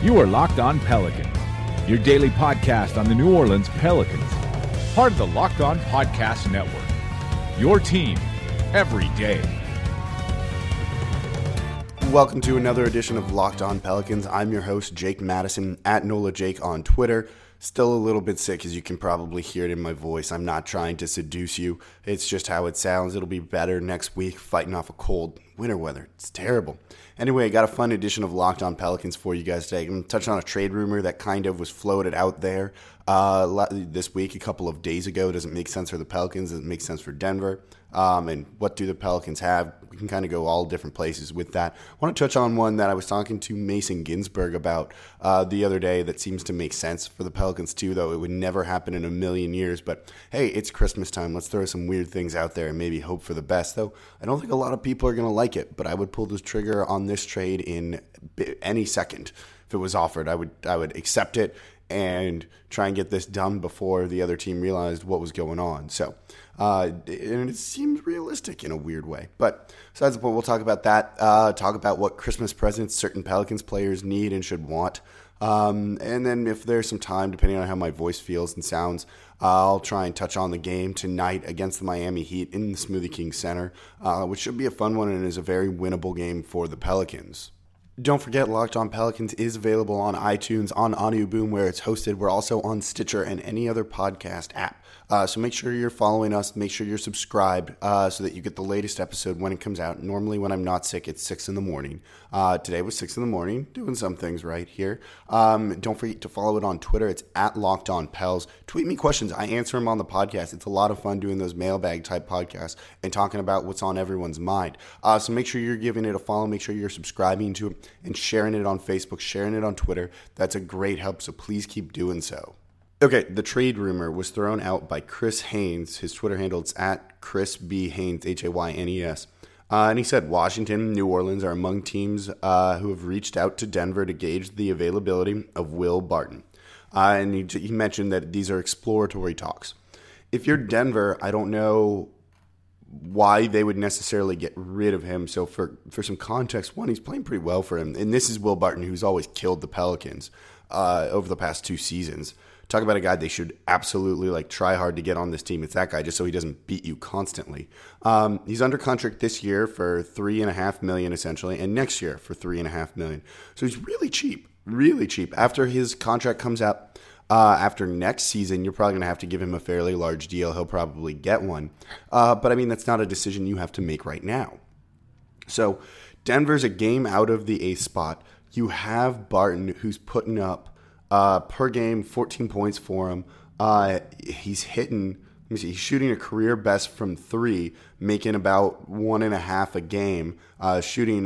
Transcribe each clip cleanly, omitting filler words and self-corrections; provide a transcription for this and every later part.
You are Locked On Pelicans, your daily podcast on the New Orleans Pelicans, part of the Locked On Podcast Network, your team every day. Welcome to another edition of Locked On Pelicans. I'm your host, Jake Madison, at NolaJake on Twitter. Still a little bit sick, as you can probably hear it in my voice. I'm not trying to seduce you. It's just how it sounds. It'll be better next week, fighting off a cold winter weather. It's terrible. Anyway, I got a fun edition of Locked On Pelicans for you guys today. I'm going to touch on a trade rumor that kind of was floated out there this week, a couple of days ago. Does it make sense for the Pelicans? Does it make sense for Denver? And what do the Pelicans have? We can kind of go all different places with that. I want to touch on one that I was talking to Mason Ginsberg about the other day that seems to make sense for the Pelicans too, though it would never happen in a million years. But hey, it's Christmas time. Let's throw some weird things out there and maybe hope for the best, though I don't think a lot of people are going to like it, but I would pull the trigger on this trade in any second. If it was offered, I would accept it and try and get this done before the other team realized what was going on. So, and it seems realistic in a weird way. But besides the point, we'll talk about that. Talk about what Christmas presents certain Pelicans players need and should want. And then if there's some time, depending on how my voice feels and sounds, I'll try and touch on the game tonight against the Miami Heat in the Smoothie King Center, which should be a fun one and is a very winnable game for the Pelicans. Don't forget, Locked On Pelicans is available on iTunes, on Audio Boom, where it's hosted. We're also on Stitcher and any other podcast app. So make sure you're following us. Make sure you're subscribed so that you get the latest episode when it comes out. Normally, when I'm not sick, it's 6 in the morning. Today was 6 in the morning, doing some things right here. Don't forget to follow it on Twitter. It's at Locked On Pels. Tweet me questions. I answer them on the podcast. It's a lot of fun doing those mailbag type podcasts and talking about what's on everyone's mind. So make sure you're giving it a follow. Make sure you're subscribing to it and sharing it on Facebook, sharing it on Twitter. That's a great help, so please keep doing so. Okay, the trade rumor was thrown out by Chris Haynes. His Twitter handle is at Chris B. Haynes, Haynes. And he said Washington and New Orleans are among teams who have reached out to Denver to gauge the availability of Will Barton. And he mentioned that these are exploratory talks. If you're Denver, I don't know why they would necessarily get rid of him. So for some context, one, he's playing pretty well for him. And this is Will Barton, who's always killed the Pelicans over the past 2 seasons. Talk about a guy they should absolutely try hard to get on this team. It's that guy, just so he doesn't beat you constantly. He's under contract this year for $3.5 million essentially, and next year for $3.5 million. So he's really cheap, really cheap. After his contract comes out after next season, you're probably going to have to give him a fairly large deal. He'll probably get one, but I mean that's not a decision you have to make right now. So Denver's a game out of the 8th spot. You have Barton, who's putting up per game, 14 points for him. He's shooting a career best from 3, making about 1.5 a game, shooting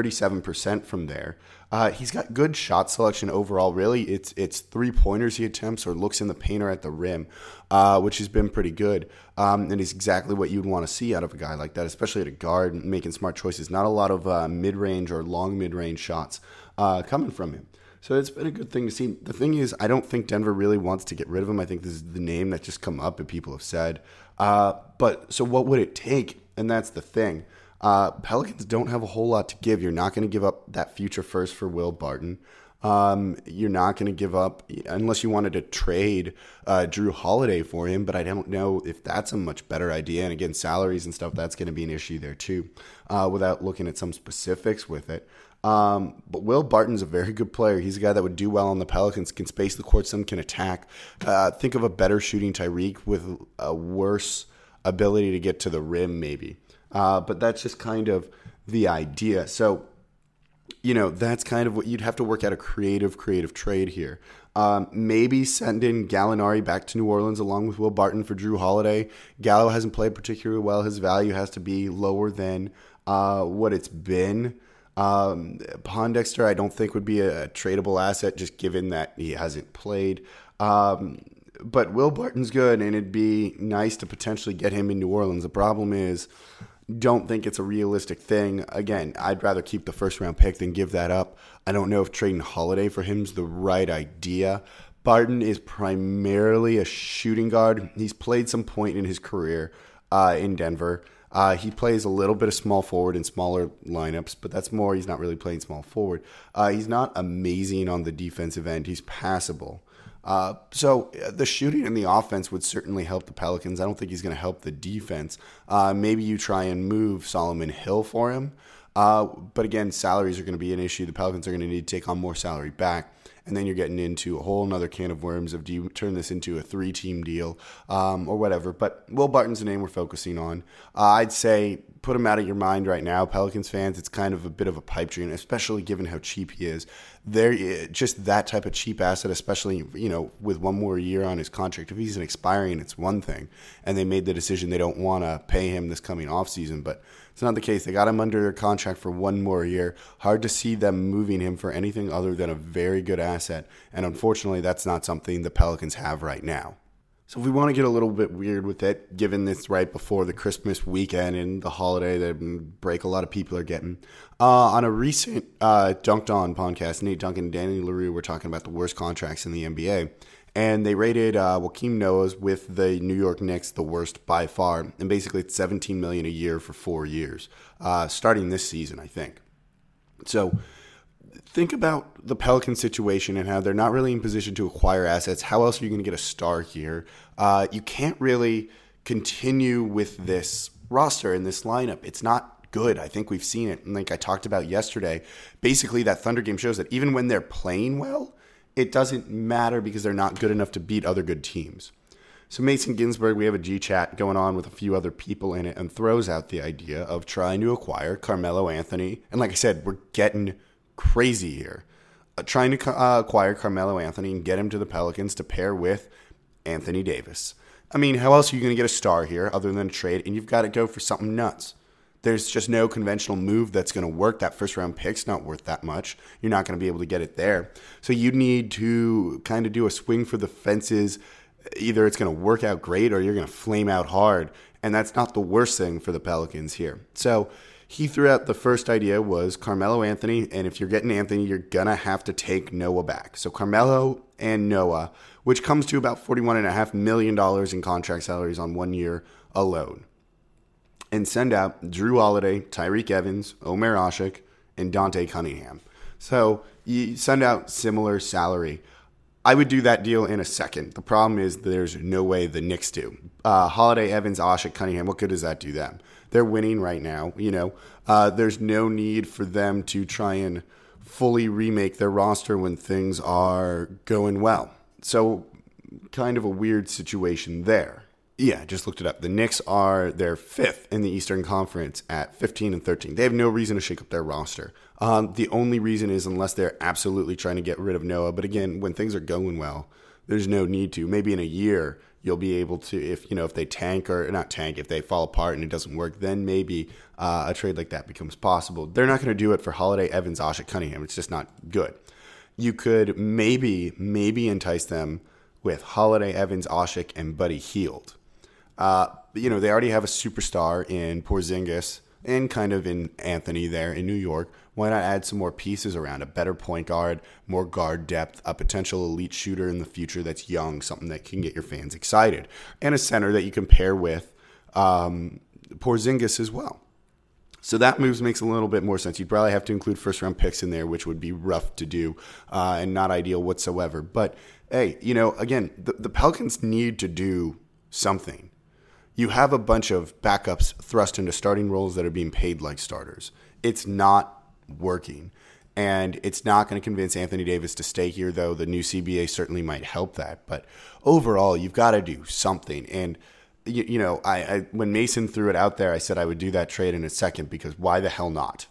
37% from there. He's got good shot selection overall. Really, it's 3-pointers he attempts or looks in the paint or at the rim, which has been pretty good. And he's exactly what you'd want to see out of a guy like that, especially at a guard, making smart choices. Not a lot of mid-range or long mid-range shots coming from him. So it's been a good thing to see. The thing is, I don't think Denver really wants to get rid of him. I think this is the name that just come up and people have said. But so what would it take? And that's the thing. Pelicans don't have a whole lot to give. You're not going to give up that future first for Will Barton. You're not going to give up, unless you wanted to trade Drew Holiday for him, but I don't know if that's a much better idea. And again, salaries and stuff, that's going to be an issue there too, without looking at some specifics with it. But Will Barton's a very good player. He's a guy that would do well on the Pelicans, can space the court, some can attack. Think of a better shooting Tyreek with a worse ability to get to the rim maybe. But that's just kind of the idea. So, that's kind of what you'd have to work out a creative trade here. Maybe send in Gallinari back to New Orleans along with Will Barton for Drew Holiday. Gallo hasn't played particularly well. His value has to be lower than what it's been. Pondexter, I don't think would be a tradable asset just given that he hasn't played. But Will Barton's good, and it'd be nice to potentially get him in New Orleans. The problem is, don't think it's a realistic thing. Again, I'd rather keep the first-round pick than give that up. I don't know if trading Holiday for him is the right idea. Barton is primarily a shooting guard. He's played some point in his career in Denver. He plays a little bit of small forward in smaller lineups, but that's more. He's not really playing small forward. He's not amazing on the defensive end. He's passable. So the shooting and the offense would certainly help the Pelicans. I don't think he's going to help the defense. Maybe you try and move Solomon Hill for him. But again, salaries are going to be an issue. The Pelicans are going to need to take on more salary back. And then you're getting into a whole nother can of worms of, do you turn this into a 3-team deal or whatever. But Will Barton's the name we're focusing on. I'd say put him out of your mind right now, Pelicans fans. It's kind of a bit of a pipe dream, especially given how cheap he is. They're just that type of cheap asset, especially, with one more year on his contract. If he's an expiring, it's one thing. And they made the decision they don't want to pay him this coming offseason. But it's not the case. They got him under their contract for one more year. Hard to see them moving him for anything other than a very good asset. And unfortunately, that's not something the Pelicans have right now. So if we want to get a little bit weird with it, given this right before the Christmas weekend and the holiday that break a lot of people are getting, on a recent Dunked On podcast, Nate Duncan and Danny LaRue were talking about the worst contracts in the NBA. And they rated Joakim Noah's with the New York Knicks the worst by far. And basically it's $17 million a year for 4 years, starting this season, I think. So think about the Pelican situation and how they're not really in position to acquire assets. How else are you going to get a star here? You can't really continue with this roster and this lineup. It's not good. I think we've seen it. And like I talked about yesterday, basically that Thunder game shows that even when they're playing well, it doesn't matter because they're not good enough to beat other good teams. So Mason Ginsberg, we have a G-chat going on with a few other people in it, and throws out the idea of trying to acquire Carmelo Anthony. And like I said, we're getting crazy here. Trying to acquire Carmelo Anthony and get him to the Pelicans to pair with Anthony Davis. I mean, how else are you going to get a star here other than a trade? And you've got to go for something nuts. There's just no conventional move that's going to work. That first-round pick's not worth that much. You're not going to be able to get it there. So you need to kind of do a swing for the fences. Either it's going to work out great or you're going to flame out hard. And that's not the worst thing for the Pelicans here. So he threw out the first idea was Carmelo Anthony. And if you're getting Anthony, you're going to have to take Noah back. So Carmelo and Noah, which comes to about $41.5 million in contract salaries on 1 year alone. And send out Jrue Holiday, Tyreke Evans, Omer Asik, and Dante Cunningham. So you send out similar salary. I would do that deal in a second. The problem is there's no way the Knicks do. Holiday, Evans, Asik, Cunningham, what good does that do them? They're winning right now. There's no need for them to try and fully remake their roster when things are going well. So kind of a weird situation there. Yeah, just looked it up. The Knicks they're fifth in the Eastern Conference at 15-13. They have no reason to shake up their roster. The only reason is unless they're absolutely trying to get rid of Noah. But again, when things are going well, there's no need to. Maybe in a year you'll be able to, if they tank or not tank, if they fall apart and it doesn't work, then maybe a trade like that becomes possible. They're not going to do it for Holiday, Evans, Asik, Cunningham. It's just not good. You could maybe entice them with Holiday, Evans, Asik, and Buddy Hield. They already have a superstar in Porzingis and kind of in Anthony there in New York. Why not add some more pieces around? A better point guard, more guard depth, a potential elite shooter in the future that's young, something that can get your fans excited, and a center that you can pair with Porzingis as well. So that move makes a little bit more sense. You'd probably have to include first-round picks in there, which would be rough to do and not ideal whatsoever. But, hey, again, the Pelicans need to do something. You have a bunch of backups thrust into starting roles that are being paid like starters. It's not working. And it's not going to convince Anthony Davis to stay here, though the new CBA certainly might help that. But overall, you've got to do something. And, I when Mason threw it out there, I said I would do that trade in a second because why the hell not?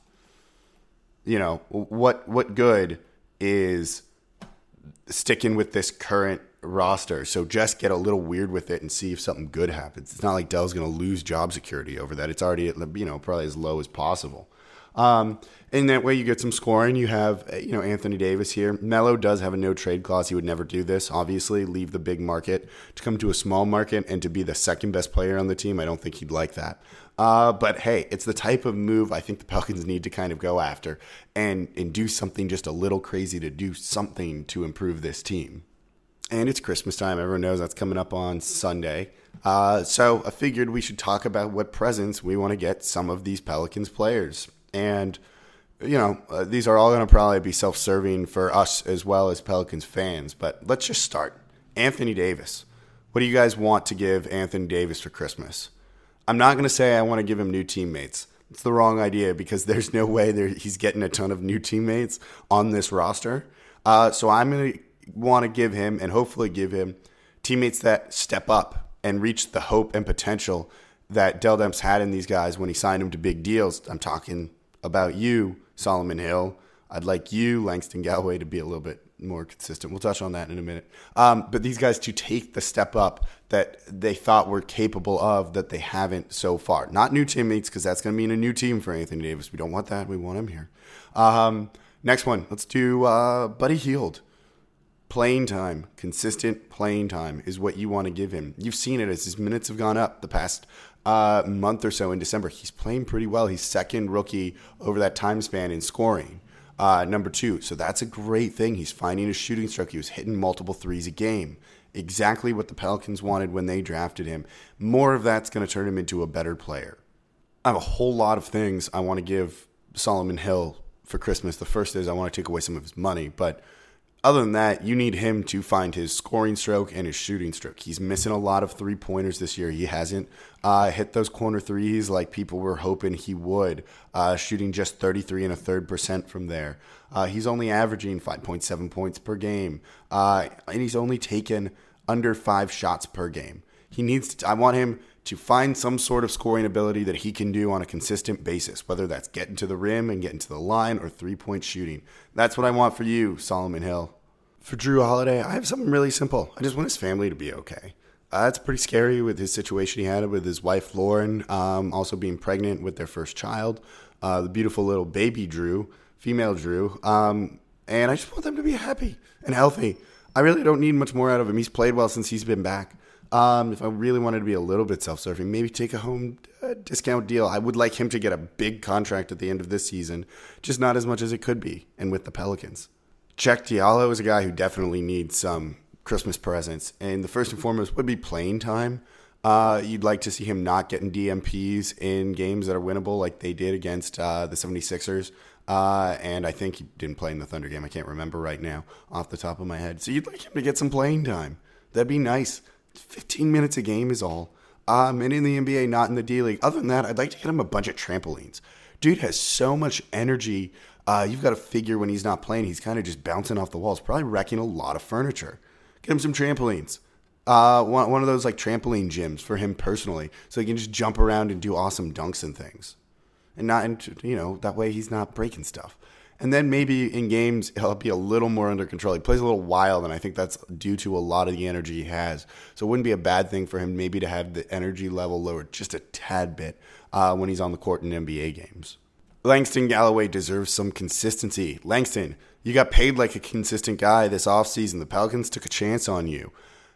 What good is sticking with this current roster? So just get a little weird with it and see if something good happens. It's not like Dell's going to lose job security over that. It's already at, probably as low as possible. And that way you get some scoring. You have, Anthony Davis here. Melo does have a no trade clause. He would never do this. Obviously, leave the big market to come to a small market and to be the second best player on the team. I don't think he'd like that. But hey, it's the type of move I think the Pelicans need to kind of go after and do something just a little crazy to do something to improve this team. And it's Christmas time. Everyone knows that's coming up on Sunday. So I figured we should talk about what presents we want to get some of these Pelicans players. And, these are all going to probably be self-serving for us as well as Pelicans fans. But let's just start. Anthony Davis. What do you guys want to give Anthony Davis for Christmas? I'm not going to say I want to give him new teammates. It's the wrong idea because there's no way he's getting a ton of new teammates on this roster. So I'm going to want to give him and hopefully give him teammates that step up and reach the hope and potential that Dell Demps had in these guys when he signed them to big deals. I'm talking about you, Solomon Hill. I'd like you, Langston Galloway, to be a little bit more consistent. We'll touch on that in a minute. But these guys to take the step up that they thought were capable of that they haven't so far. Not new teammates, because that's going to mean a new team for Anthony Davis. We don't want that. We want him here. Next one. Let's do Buddy Hield. Playing time, consistent playing time is what you want to give him. You've seen it as his minutes have gone up the past month or so in December. He's playing pretty well. He's second rookie over that time span in scoring. Number 2. So that's a great thing. He's finding his shooting stroke. He was hitting multiple threes a game. Exactly what the Pelicans wanted when they drafted him. More of that's going to turn him into a better player. I have a whole lot of things I want to give Solomon Hill for Christmas. The first is I want to take away some of his money, but other than that, you need him to find his scoring stroke and his shooting stroke. He's missing a lot of three-pointers this year. He hasn't hit those corner threes like people were hoping he would, shooting just 33.3% from there. He's only averaging 5.7 points per game, and he's only taken under 5 shots per game. I want him to find some sort of scoring ability that he can do on a consistent basis, whether that's getting to the rim and getting to the line or three-point shooting. That's what I want for you, Solomon Hill. For Jrue Holiday, I have something really simple. I just want his family to be okay. It's pretty scary with his situation he had with his wife, Lauren, also being pregnant with their first child, the beautiful little baby Jrue, female Jrue. And I just want them to be happy and healthy. I really don't need much more out of him. He's played well since he's been back. If I really wanted to be a little bit self-serving, maybe take a home discount deal. I would like him to get a big contract at the end of this season, just not as much as it could be, and with the Pelicans. Cheick Diallo is a guy who definitely needs some Christmas presents, and the first and foremost would be playing time. You'd like to see him not getting DMPs in games that are winnable like they did against the 76ers. And I think he didn't play in the Thunder game. I can't remember right now off the top of my head. So you'd like him to get some playing time. That'd be nice. 15 minutes a game is all. And in the NBA, not in the D-League. Other than that, I'd like to get him a bunch of trampolines. Dude has so much energy. You've got to figure when he's not playing, he's kind of just bouncing off the walls, probably wrecking a lot of furniture. Get him some trampolines. One of those like trampoline gyms for him personally, so he can just jump around and do awesome dunks and things. And that way he's not breaking stuff. And then maybe in games, he'll be a little more under control. He plays a little wild, and I think that's due to a lot of the energy he has. So it wouldn't be a bad thing for him maybe to have the energy level lowered just a tad bit when he's on the court in NBA games. Langston Galloway deserves some consistency. Langston, you got paid like a consistent guy this offseason. The Pelicans took a chance on you.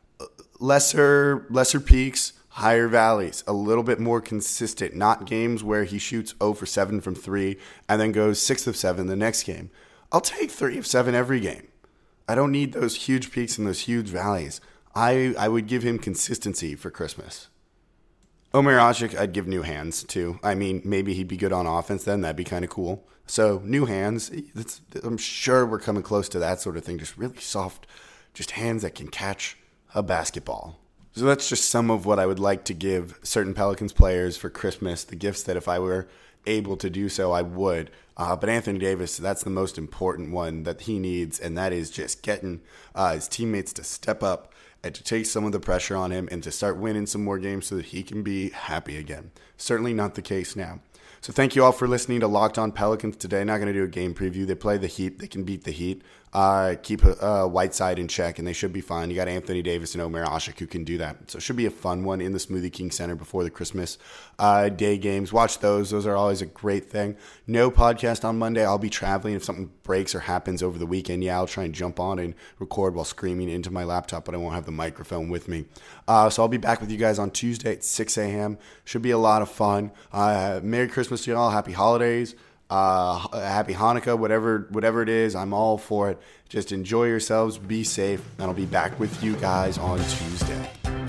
Lesser peaks, higher valleys, a little bit more consistent, not games where he shoots 0 for 7 from 3 and then goes 6 of 7 the next game. I'll take 3 of 7 every game. I don't need those huge peaks and those huge valleys. I would give him consistency for Christmas. Omer Asik, I'd give new hands too. I mean, maybe he'd be good on offense then. That'd be kind of cool. So new hands, I'm sure we're coming close to that sort of thing. Just really soft, just hands that can catch a basketball. So that's just some of what I would like to give certain Pelicans players for Christmas, the gifts that if I were able to do so, I would. But Anthony Davis, that's the most important one that he needs, and that is just getting his teammates to step up and to take some of the pressure on him and to start winning some more games so that he can be happy again. Certainly not the case now. So thank you all for listening to Locked On Pelicans today. Not going to do a game preview. They play the Heat. They can beat the Heat. Keep Whiteside in check, and they should be fine. You got Anthony Davis and Omer Asik who can do that. So it should be a fun one in the Smoothie King Center before the Christmas Day games. Watch those. Those are always a great thing. No podcast on Monday. I'll be traveling. If something breaks or happens over the weekend, I'll try and jump on and record while screaming into my laptop, but I won't have the microphone with me. So I'll be back with you guys on Tuesday at 6 a.m. Should be a lot of fun. Merry Christmas to y'all. Happy holidays. Happy Hanukkah, whatever it is. I'm all for it. Just enjoy yourselves, be safe, and I'll be back with you guys on Tuesday.